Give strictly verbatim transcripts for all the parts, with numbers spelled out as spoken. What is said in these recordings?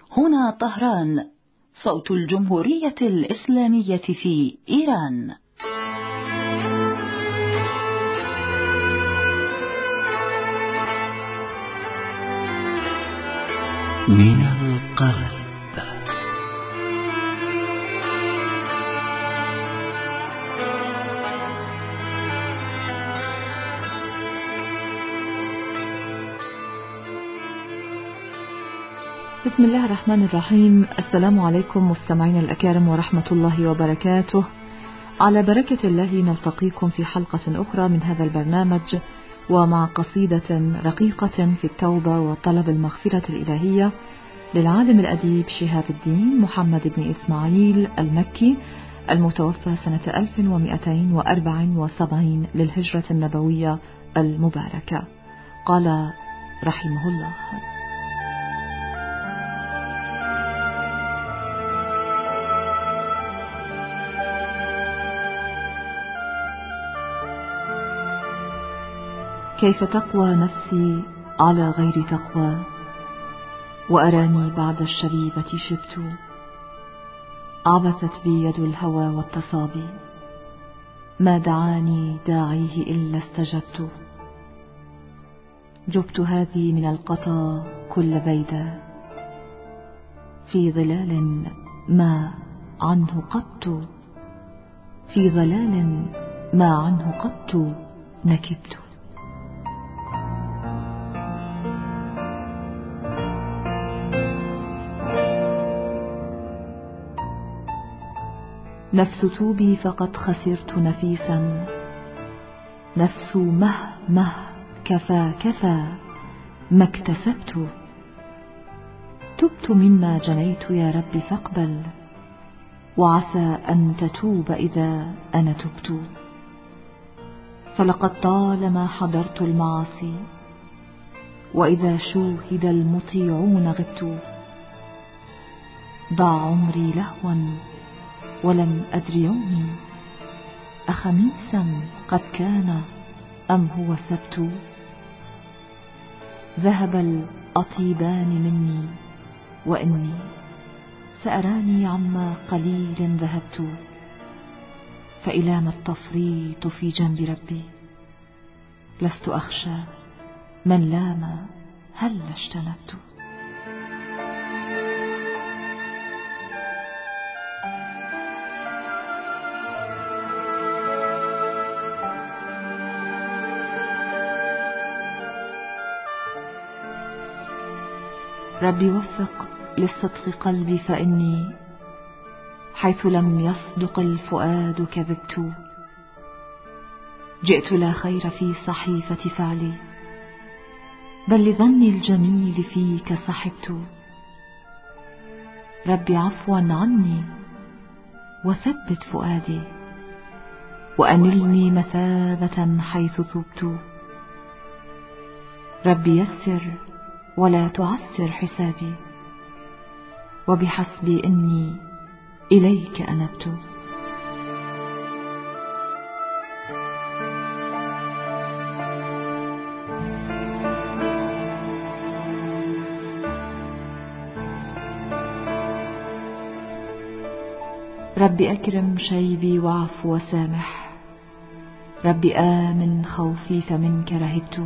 هنا طهران، صوت الجمهورية الإسلامية في إيران. من القلب. بسم الله الرحمن الرحيم. السلام عليكم مستمعين الأكارم ورحمة الله وبركاته. على بركة الله نلتقيكم في حلقة أخرى من هذا البرنامج، ومع قصيدة رقيقة في التوبة وطلب المغفرة الإلهية للعالم الأديب شهاب الدين محمد بن إسماعيل المكي المتوفى سنة ألف ومئتين وأربع وسبعين للهجرة النبوية المباركة. قال رحمه الله: كيف تقوى نفسي على غير تقوى، وأراني بعد الشريبة شبت، عبثت بي يد الهوى والتصابي، ما دعاني داعيه إلا استجبت، جبت هذه من القطا كل بيدا، في ظلال ما عنه قط، في ظلال ما عنه قط نكبت. نفس توبي فقد خسرت نفيسا، نفس مه مه كفى كفى ما اكتسبت، تبت مما جنيت يا رب فاقبل، وعسى أن تتوب إذا أنا تبت، فلقد طالما حضرت المعاصي، وإذا شوهد المطيعون غبت، ضاع عمري لهوا ولم أدر يومي، أخميسا قد كان أم هو سبت، ذهب الأطيبان مني وإني سأراني عما قليل ذهبت، فإلى ما التفريط في جنب ربي، لست أخشى من لام هل اجتنبت. ربي وفق للصدق قلبي، فإني حيث لم يصدق الفؤاد كذبت، جئت لا خير في صحيفة فعلي، بل لظني الجميل فيك صحبت، ربي عفوا عني وثبت فؤادي، وأنلني مثابة حيث ثبت، ربي يسر ولا تعسر حسابي، وبحسبي إني إليك أنبت. ربي أكرم شيبي واعف وسامح، ربي آمن خوفي فمنك رهبت،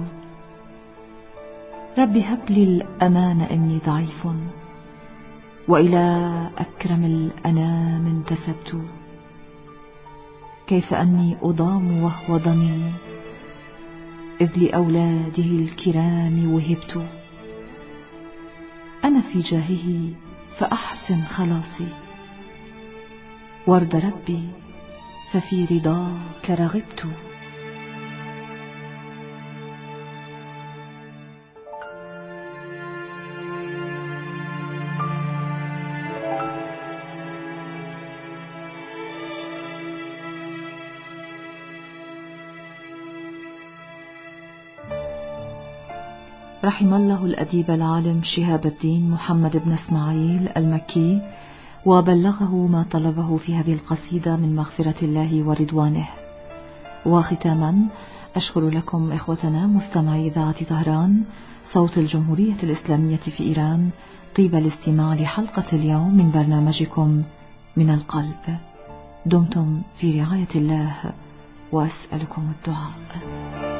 ربي هب لي الأمان إني ضعيف، وإلى أكرم الأنام انتسبت، كيف أني أضام وهو ضميري، إذ لأولاده الكرام وهبت، أنا في جاهه فأحسن خلاصي، وارض ربي ففي رضاك رغبت. رحم الله الأديب العالم شهاب الدين محمد بن إسماعيل المكي، وبلغه ما طلبه في هذه القصيدة من مغفرة الله ورضوانه. وختاما أشكر لكم إخوتنا مستمعي إذاعة طهران صوت الجمهورية الإسلامية في إيران طيب الاستماع لحلقة اليوم من برنامجكم من القلب. دمتم في رعاية الله وأسألكم الدعاء.